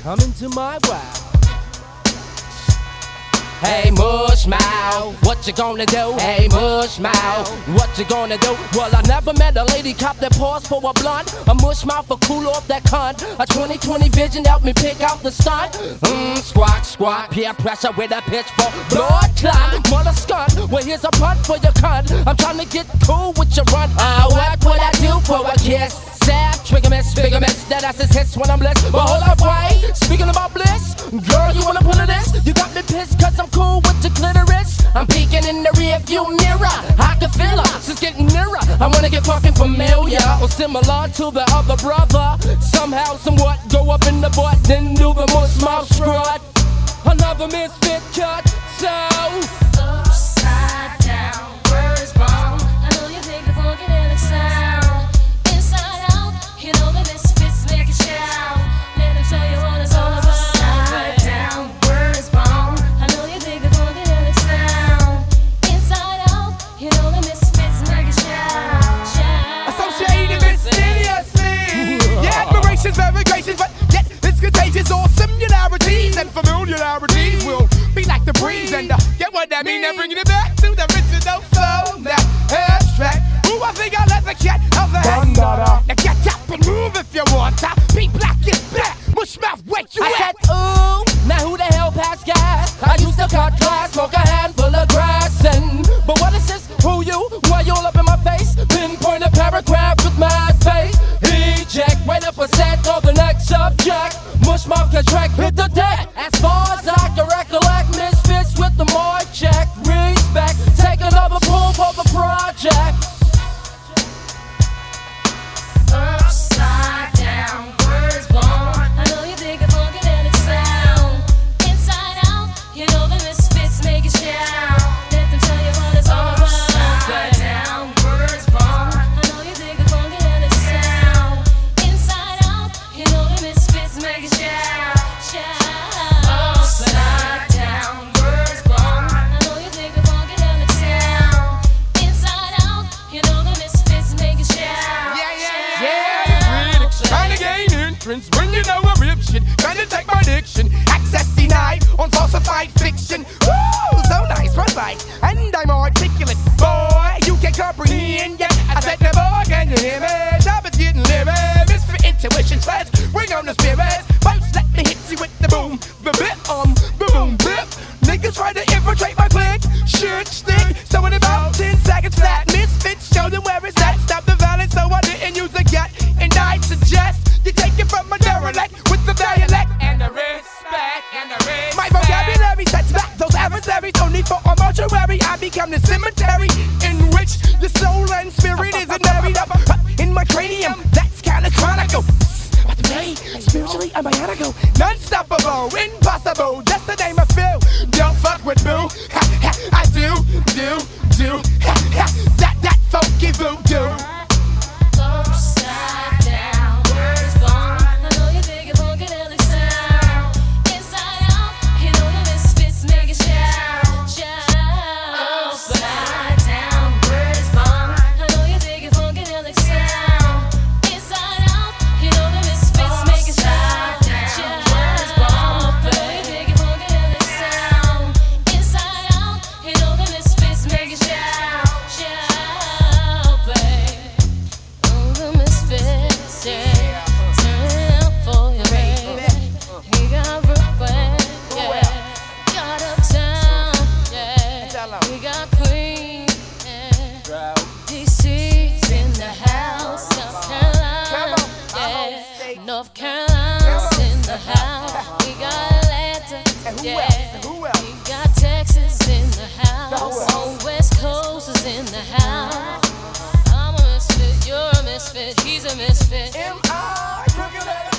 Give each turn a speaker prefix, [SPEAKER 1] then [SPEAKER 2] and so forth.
[SPEAKER 1] Come into my world.
[SPEAKER 2] Hey, mush mouth, what you gonna do? Hey, mush mouth, what you gonna do? Well, I never met a lady cop that paused for a blunt. A mush mouth will cool off that cunt. A 20/20 vision helped me pick out the stunt. Squawk, squawk, peer pressure with a pitchfork. Blood clot, mother skunt. Well, here's a punt for your cunt. I'm trying to get cool with your run. What would I do for a kiss? Stab, trigger miss, bigger miss. That ass is hits when I'm blessed. But hold up, wait. Speaking about bliss, girl, you wanna pull of this? You got me pissed 'cause I'm cool with your clitoris. I'm peeking in the rear view mirror. I can feel her, she's getting nearer. I wanna get fucking familiar, or similar to the other brother. Somehow, somewhat, go up in the butt, then do the mush mouth strut. Another misfit cut, so
[SPEAKER 3] upside down, words wrong. I know you think the funkadelic sound. Inside out, you know the misfits make it shout. Let them tell you what it's all about. Upside down, words wrong. I know you think the funkadelic sound. Inside out, you know the misfits make it shout.
[SPEAKER 4] Associated mysteriously. Yeah, admirations, variations, but yet it's contagious. All similarities and familiarities will be like the breeze. And get what that mean? They're bringing it back to the original flow. That abstract. Ooh, I think I let the cat out the hand. Now get up and move if you want to. Be black, get back. Mush mouth, wait you
[SPEAKER 2] I
[SPEAKER 4] at.
[SPEAKER 2] said, ooh, now who the hell passed gas? I used to cut class, smoke a handful of grass, but what is this? Who you? Why you all up in my face? Pinpoint a paragraph with my face. Eject, wait up a set of the next subject. Mush mouth contract, hit the deck. As far as I can recollect, misfits with the mark check. Respect, take another pull for the project.
[SPEAKER 3] Upside down, words born. I know you think the funkadelic sound. Inside out, you know the misfits make it shout. Let them tell you what it's all about. Upside down, words born. I know you think the funkadelic sound. Inside out, you know the misfits make it shout. Upside down, words born. I know you think the funkadelic sound. Inside out, you know the misfits make it shout.
[SPEAKER 4] Trying to gain entrance when you know I'm rip shit. Trying to take my diction. Access denied on falsified fiction. Woo, so nice, precise, and I'm articulate. Boy, you can't comprehend yet. I said the boy, can you hear me? Job is getting lyric. Misfit intuition, let's bring on the spirits. First, let me hit you with the boom, the bit, boom, bip. Niggas try to infiltrate my clique. Should stick. So in about 10 seconds flat, misfits show them where it's at. Stop the violence, so I didn't use a gut. And I suggest you take it from a derelict with the dialect and the respect and the respect. My vocabulary sets back those adversaries only for a mortuary. I become the cemetery in which your soul and spirit isn't married up in my cranium. That's kinda chronicle. But today, spiritually, I'm bionical, non-stoppable, impossible. That's the name I feel. Don't fuck with boo. I do. That funky voodoo.
[SPEAKER 3] Upside down, words born. I know you think it funkadelic sound. Inside out, you know the misfits make it shout. Upside down, words born. I know you think it funkadelic sound. Inside out, you know the misfits make it shout. Words born. I know you think it funkadelic sound. Inside out, you know the misfits make it shout. We got Queen, yeah. DC's in the house, South Carolina, yeah. North Carolina's in the house. We got Atlanta, yeah. We got Texas in the house. On West Coast is in the house. I'm a misfit, you're a misfit, he's a misfit.
[SPEAKER 4] M.I.